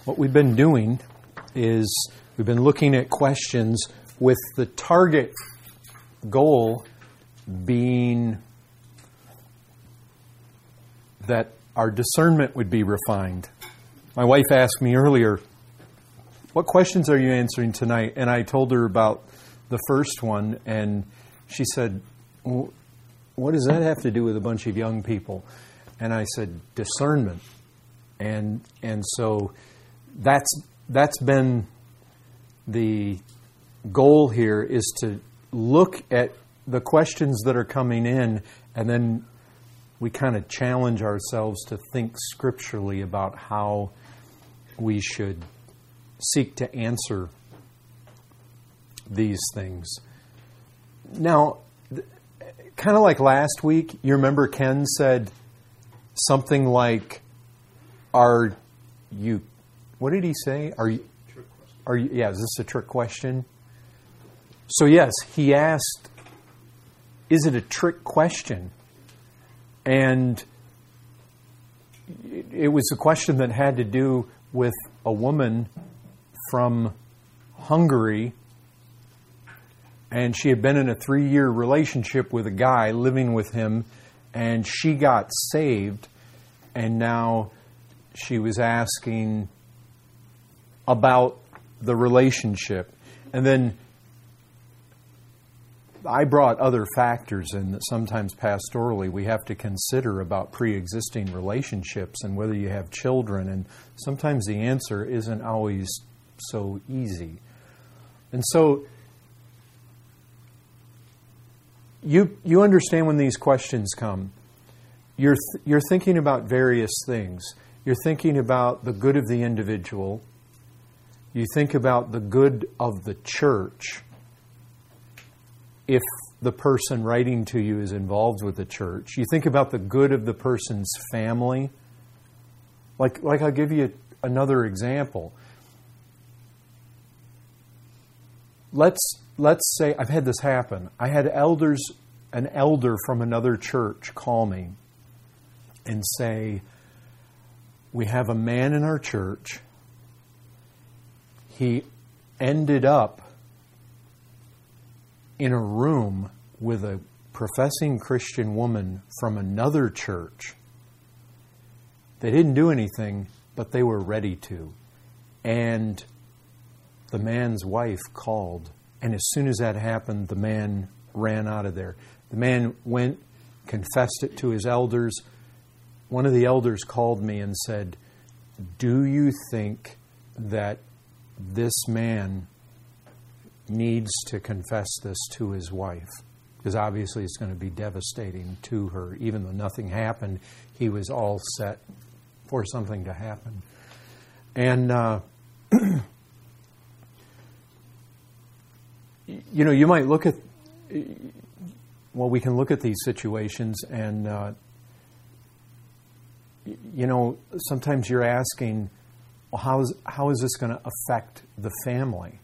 What we've been doing is we've been looking at questions with the target goal being that our discernment would be refined. My wife asked me earlier, what questions are you answering tonight? And I told her about the first one, and she said, well, what does that have to do with a bunch of young people? And I said, discernment. And so that's been the goal here, is to look at the questions that are coming in, and then we kind of challenge ourselves to think scripturally about how we should seek to answer these things. Now, kind of like last week, you remember Ken said something like, are you, what did he say? Yeah, is this a trick question? So yes, he asked, is it a trick question? And it was a question that had to do with a woman from Hungary, and she had been in a 3-year relationship with a guy, living with him, and she got saved, and now she was asking about the relationship. And then I brought other factors in that sometimes pastorally we have to consider about pre-existing relationships and whether you have children, and sometimes the answer isn't always so easy. And so you understand when these questions come, you're thinking about various things. You're thinking about the good of the individual. You think about the good of the church, if the person writing to you is involved with the church. You think about the good of the person's family. Like I'll give you another example. Let's say, I've had this happen. I had an elder from another church call me and say, we have a man in our church. He ended up in a room with a professing Christian woman from another church. They didn't do anything, but they were ready to. And the man's wife called. And as soon as that happened, the man ran out of there. The man went, confessed it to his elders. One of the elders called me and said, do you think that this man needs to confess this to his wife? Because obviously it's going to be devastating to her. Even though nothing happened, he was all set for something to happen. And, you might look at, we can look at these situations and, sometimes you're asking, well, how is this going to affect the family?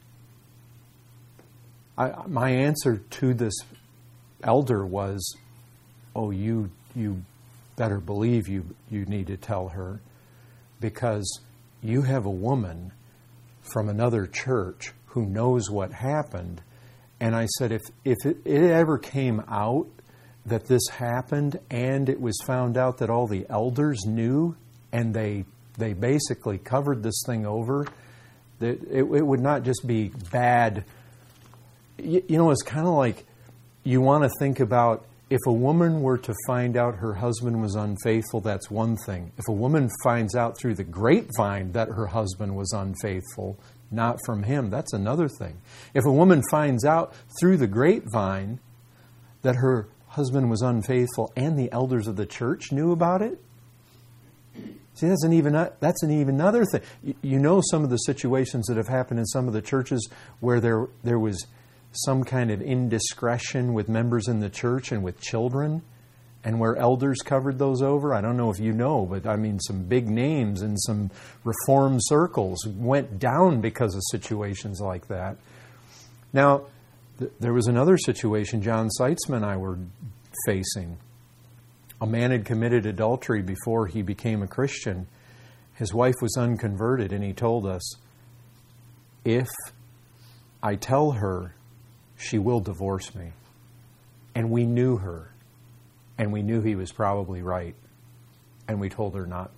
My answer to this elder was, you better believe you need to tell her, because you have a woman from another church who knows what happened. And I said, if it ever came out that this happened and it was found out that all the elders knew and they basically covered this thing over, that it would not just be bad. It's kind of like you want to think about, if a woman were to find out her husband was unfaithful, that's one thing. If a woman finds out through the grapevine that her husband was unfaithful, not from him, that's another thing. If a woman finds out through the grapevine that her husband was unfaithful and the elders of the church knew about it, see, that's an even another thing. Some of the situations that have happened in some of the churches where there was some kind of indiscretion with members in the church and with children, and where elders covered those over. I don't know if you know, but some big names in some reform circles went down because of situations like that. Now, there was another situation John Seitzman and I were facing. A man had committed adultery before he became a Christian, His wife was unconverted, and he told us, if I tell her, she will divorce me. And we knew her, and we knew he was probably right. And we told him not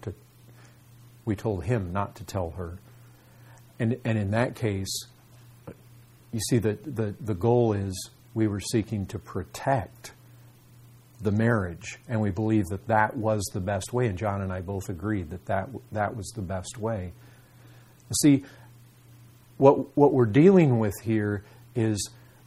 to tell her. And in that case, you see, the goal is we were seeking to protect the marriage, and we believe that was the best way. And John and I both agreed that was the best way. You see, what we're dealing with here is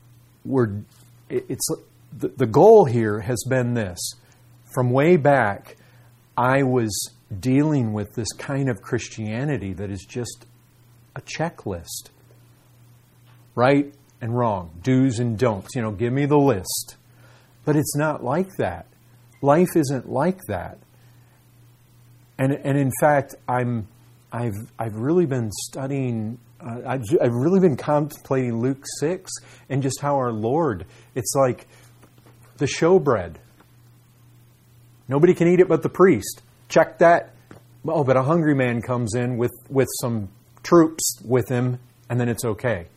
the goal here has been this. From way back, I was dealing with this kind of Christianity that is just a checklist. Right and wrong, do's and don'ts. Give me the list. But it's not like that. Life isn't like that. And in fact, I've really been studying. I've really been contemplating Luke 6 and just how our Lord. It's like the showbread. Nobody can eat it but the priest. Check that. Oh, but a hungry man comes in with some troops with him, and then it's okay.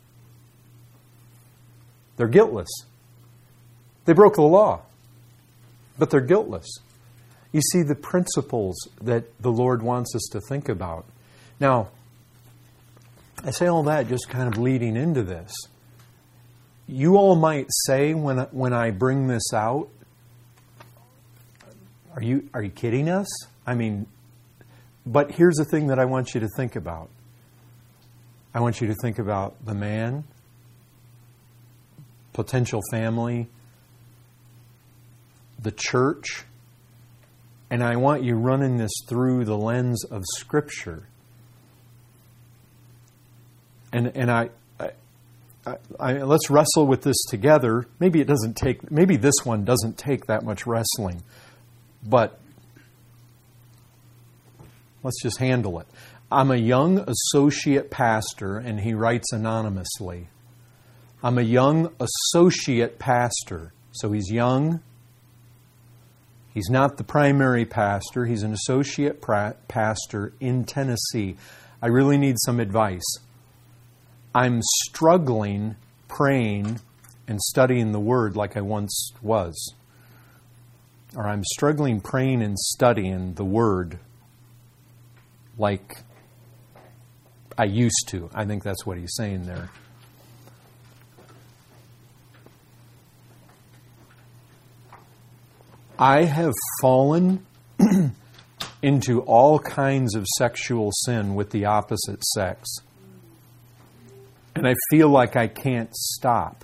They're guiltless. They broke the law, but they're guiltless. You see the principles that the Lord wants us to think about. Now, I say all that just kind of leading into this. You all might say when I bring this out, are you kidding us? I mean, but here's the thing that I want you to think about. I want you to think about the man, potential family, the church, and I want you running this through the lens of Scripture. And let's wrestle with this together. Maybe this one doesn't take that much wrestling, but let's just handle it. I'm a young associate pastor, and he writes anonymously. I'm a young associate pastor. So he's young. He's not the primary pastor. He's an associate pastor in Tennessee. I really need some advice. I'm struggling praying and studying the Word like I once was. Or I'm struggling praying and studying the Word like I used to. I think that's what he's saying there. I have fallen into all kinds of sexual sin with the opposite sex. And I feel like I can't stop.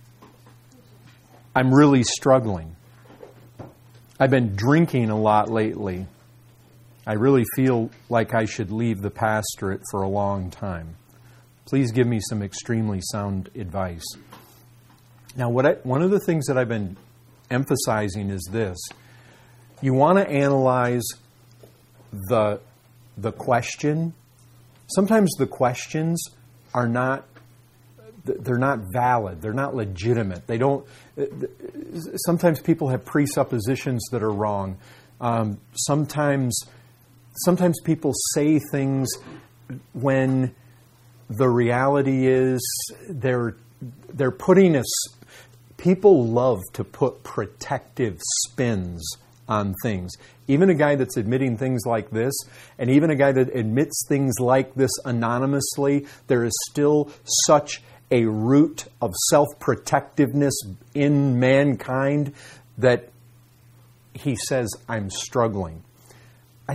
I'm really struggling. I've been drinking a lot lately. I really feel like I should leave the pastorate for a long time. Please give me some extremely sound advice. Now, one of the things that I've been emphasizing is this. You want to analyze the question. Sometimes the questions are not valid. They're not legitimate. Sometimes people have presuppositions that are wrong. Sometimes people say things when the reality is they're putting people love to put protective spins on things. Even a guy that's admitting things like this, and even a guy that admits things like this anonymously, there is still such a root of self-protectiveness in mankind that he says, I'm struggling. I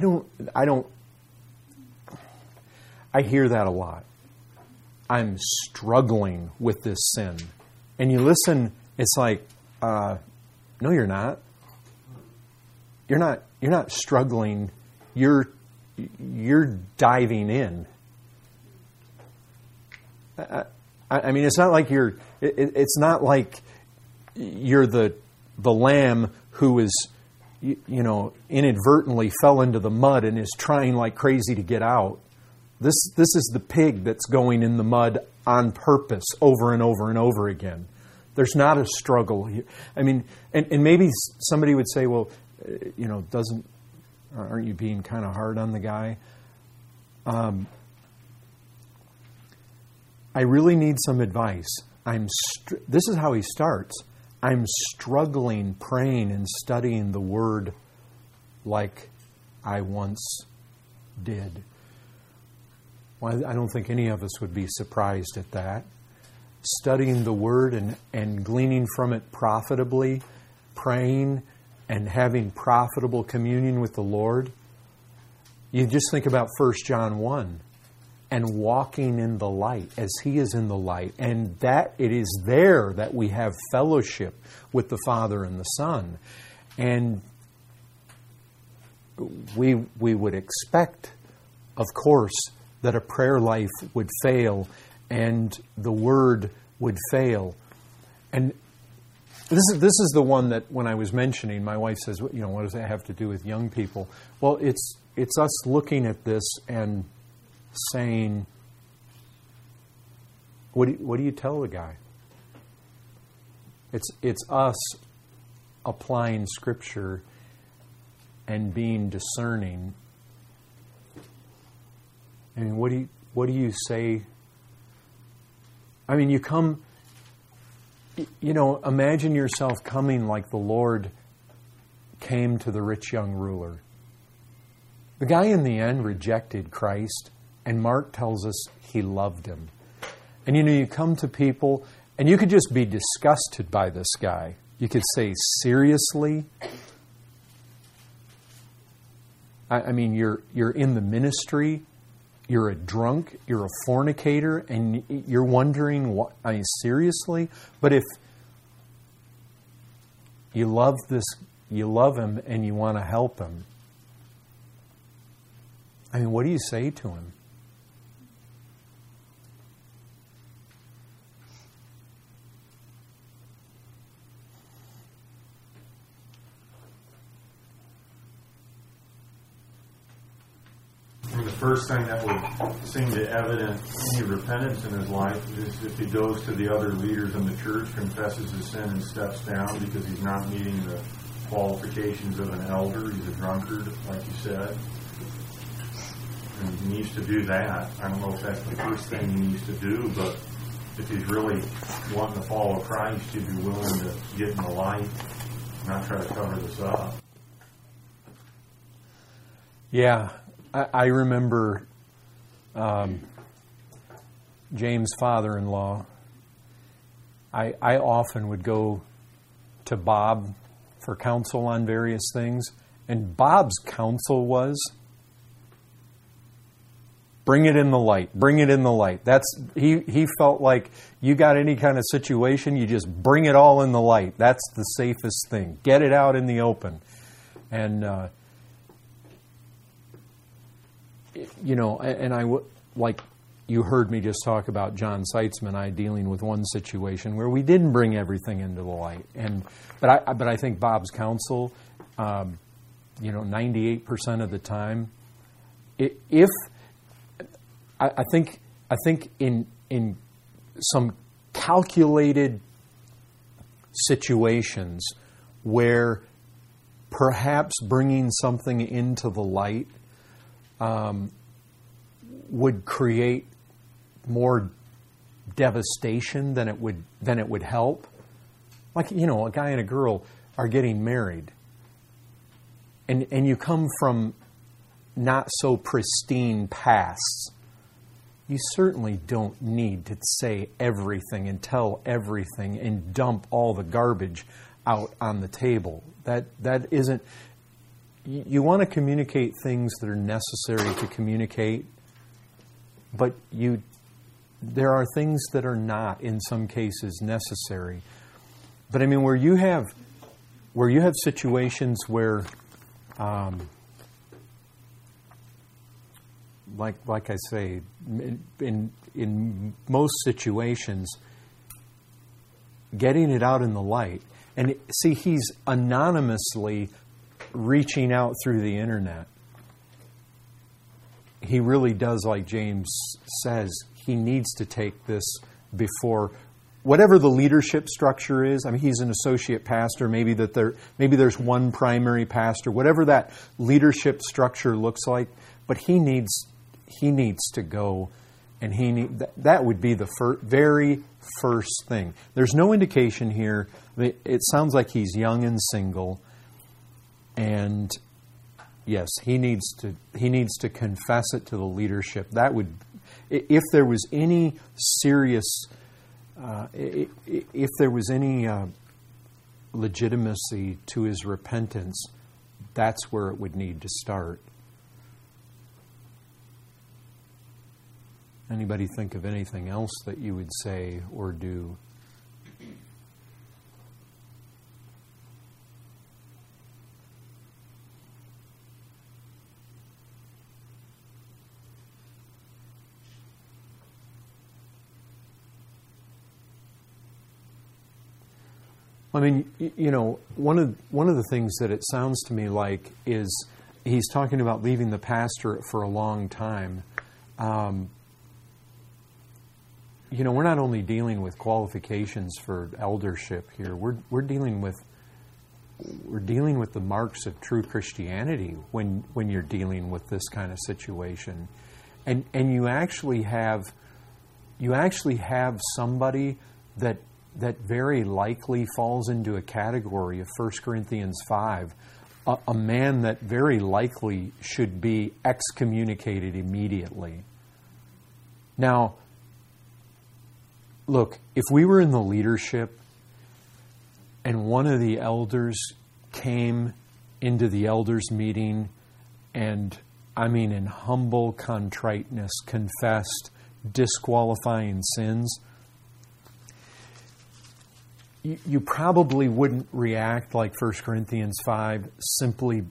hear that a lot. I'm struggling with this sin. And you listen, it's like, no, you're not. You're not struggling. You're diving in. I mean, it's not like it's not like you're the lamb who is, inadvertently fell into the mud and is trying like crazy to get out. This is the pig that's going in the mud on purpose over and over and over again. There's not a struggle here. I mean, and maybe somebody would say, well, aren't you being kind of hard on the guy? I really need some advice. This is how he starts. I'm struggling, praying and studying the Word like I once did. Well, I don't think any of us would be surprised at that. Studying the Word and gleaning from it profitably, praying and having profitable communion with the Lord. You just think about 1 John 1 and walking in the light as He is in the light. And that it is there that we have fellowship with the Father and the Son. And we would expect, of course, that a prayer life would fail and the Word would fail. And this is the one that when I was mentioning, my wife says, what does that have to do with young people? Well, it's us looking at this and saying, what do you tell the guy? It's us applying Scripture and being discerning. I mean, what do you say? I mean, you come, imagine yourself coming like the Lord came to the rich young ruler. The guy in the end rejected Christ, and Mark tells us he loved him. And you come to people, and you could just be disgusted by this guy. You could say, seriously? I mean, you're in the ministry, you're a drunk, you're a fornicator, and you're wondering, what? I mean, seriously? But if you love him and you want to help him, I mean, what do you say to him? The first thing that would seem to evident any repentance in his life is if he goes to the other leaders in the church, confesses his sin, and steps down because he's not meeting the qualifications of an elder. He's a drunkard, like you said. And he needs to do that. I don't know if that's the first thing he needs to do, but if he's really wanting to follow Christ, he'd be willing to get in the light, not try to cover this up. Yeah. I remember James' father-in-law. I often would go to Bob for counsel on various things, and Bob's counsel was, bring it in the light, bring it in the light. He felt like you got any kind of situation, you just bring it all in the light. That's the safest thing. Get it out in the open. And like you heard me just talk about John Seitzman and I dealing with one situation where we didn't bring everything into the light. But I think Bob's counsel, 98% of the time, I think in some calculated situations where perhaps bringing something into the light would create more devastation than it would help. Like, a guy and a girl are getting married, and you come from not so pristine pasts. You certainly don't need to say everything and tell everything and dump all the garbage out on the table. That isn't. You want to communicate things that are necessary to communicate, but there are things that are not, in some cases, necessary. But I mean, where you have situations where, like I say, in most situations, getting it out in the light, and see, he's anonymously reaching out through the internet. He really does, like James says, he needs to take this before whatever the leadership structure is. I mean, he's an associate pastor. Maybe there's one primary pastor. Whatever that leadership structure looks like, but he needs he needs to go, and that would be the very first thing. There's no indication here. It sounds like he's young and single, and yes, he needs to confess it to the leadership. That would, if there was any serious, if there was any legitimacy to his repentance, that's where it would need to start. Anybody think of anything else that you would say or do? I mean, you know, one of the things that it sounds to me like is he's talking about leaving the pastorate for a long time. You know, we're not only dealing with qualifications for eldership here. We're dealing with the marks of true Christianity when you're dealing with this kind of situation, and you actually have somebody that very likely falls into a category of 1 Corinthians 5, a man that very likely should be excommunicated immediately. Now, look, if we were in the leadership and one of the elders came into the elders' meeting and, I mean, in humble contriteness, confessed disqualifying sins, you probably wouldn't react like 1 Corinthians 5, simply...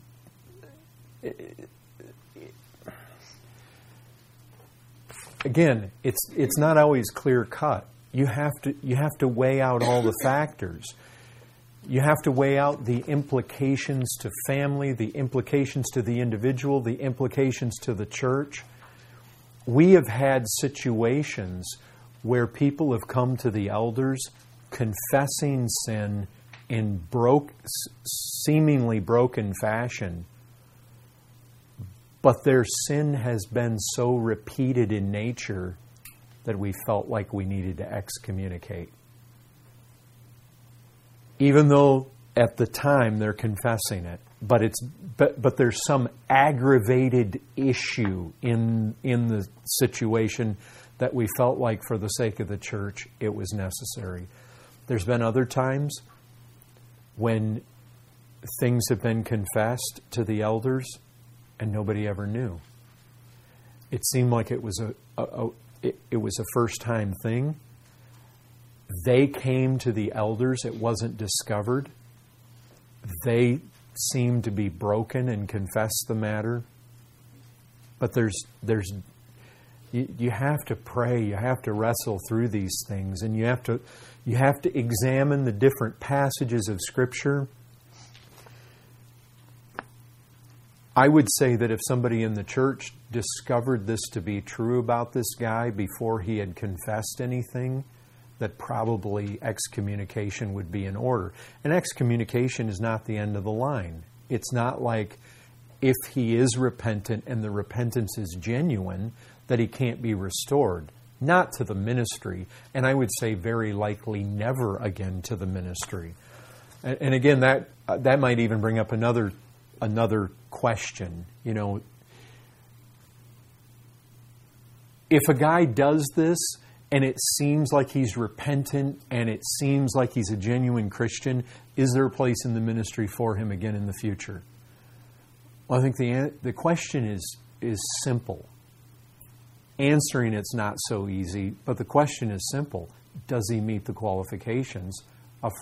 Again, it's not always clear cut. You have to weigh out all the factors. You have to weigh out the implications to family, the implications to the individual, the implications to the church. We have had situations where people have come to the elders confessing sin in seemingly broken fashion, but their sin has been so repeated in nature that we felt like we needed to excommunicate. Even though at the time they're confessing it, but there's some aggravated issue in the situation that we felt like for the sake of the church it was necessary. There's been other times when things have been confessed to the elders and nobody ever knew. It seemed like it was a first-time thing. They came to the elders. It wasn't discovered. They seemed to be broken and confessed the matter. But you have to pray. You have to wrestle through these things, and you have to examine the different passages of Scripture. I would say that if somebody in the church discovered this to be true about this guy before he had confessed anything, that probably excommunication would be in order. And excommunication is not the end of the line. It's not like if he is repentant and the repentance is genuine, that he can't be restored. Not to the ministry, and I would say very likely never again to the ministry. And again, that might even bring up another question. You know, if a guy does this and it seems like he's repentant and it seems like he's a genuine Christian, is there a place in the ministry for him again in the future? Well, I think the question is simple. Answering it's not so easy, but the question is simple. Does he meet the qualifications of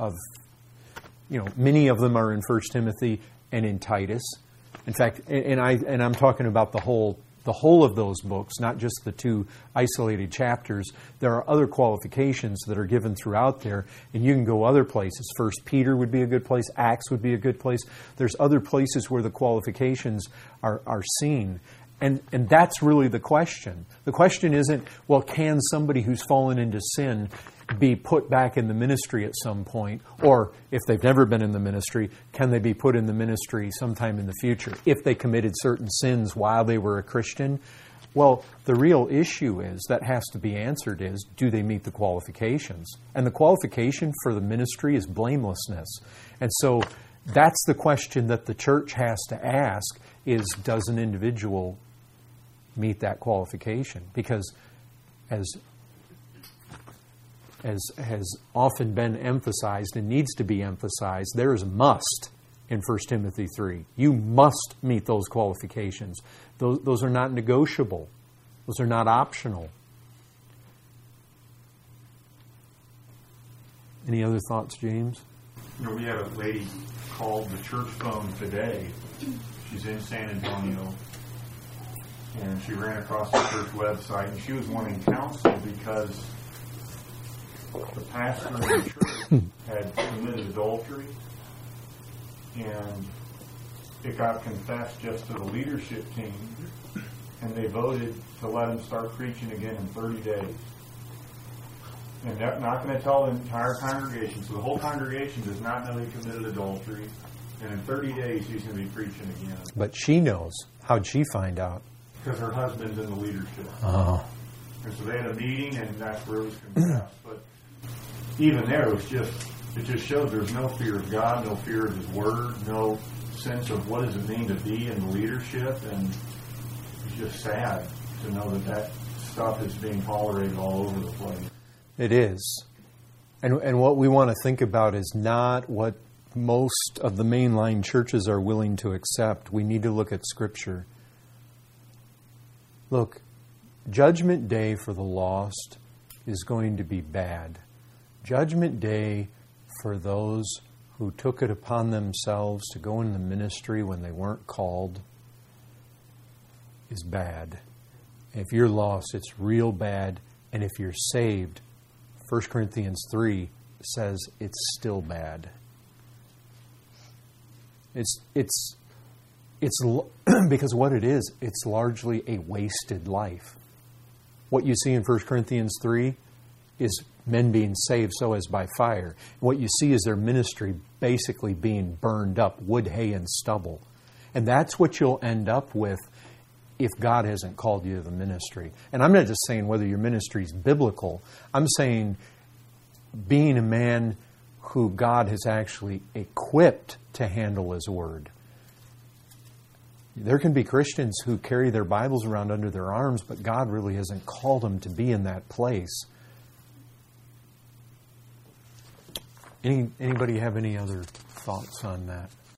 many of them are in 1 Timothy and in Titus. In fact, and I'm talking about the whole of those books, not just the two isolated chapters. There are other qualifications that are given throughout there, and you can go other places. 1 Peter would be a good place. Acts would be a good place. There's other places where the qualifications are seen. And that's really the question. The question isn't, well, can somebody who's fallen into sin be put back in the ministry at some point? Or if they've never been in the ministry, can they be put in the ministry sometime in the future? If they committed certain sins while they were a Christian, Well, the real issue is, that has to be answered is, do they meet the qualifications? And the qualification for the ministry is blamelessness. And so that's the question that the church has to ask is, does an individual meet that qualification? Because as has often been emphasized and needs to be emphasized, there is a must in 1 Timothy 3. You must meet those qualifications. Those are not negotiable. Those are not optional. Any other thoughts, James? We had a lady called the church phone today. She's in San Antonio. And she ran across the church website, and she was wanting counsel because the pastor of the church had committed adultery, and it got confessed just to the leadership team, and they voted to let him start preaching again in 30 days. And they're not going to tell the entire congregation, so the whole congregation does not know he committed adultery, and in 30 days he's going to be preaching again. But she knows. How'd she find out? Because her husband's in the leadership. Oh. And so they had a meeting, and that's where it was confessed. But even there, it just showed there's no fear of God, no fear of His Word, no sense of what does it mean to be in the leadership. And it's just sad to know that stuff is being tolerated all over the place. It is. And what we want to think about is not what most of the mainline churches are willing to accept. We need to look at Scripture. Look, Judgment Day for the lost is going to be bad. Judgment Day for those who took it upon themselves to go into ministry when they weren't called is bad. If you're lost, it's real bad. And if you're saved, 1 Corinthians 3 says it's still bad. It's because what it is, it's largely a wasted life. What you see in 1 Corinthians 3 is men being saved so as by fire. What you see is their ministry basically being burned up, wood, hay, and stubble. And that's what you'll end up with if God hasn't called you to the ministry. And I'm not just saying whether your ministry is biblical. I'm saying being a man who God has actually equipped to handle His Word. There can be Christians who carry their Bibles around under their arms, but God really hasn't called them to be in that place. Anybody have any other thoughts on that?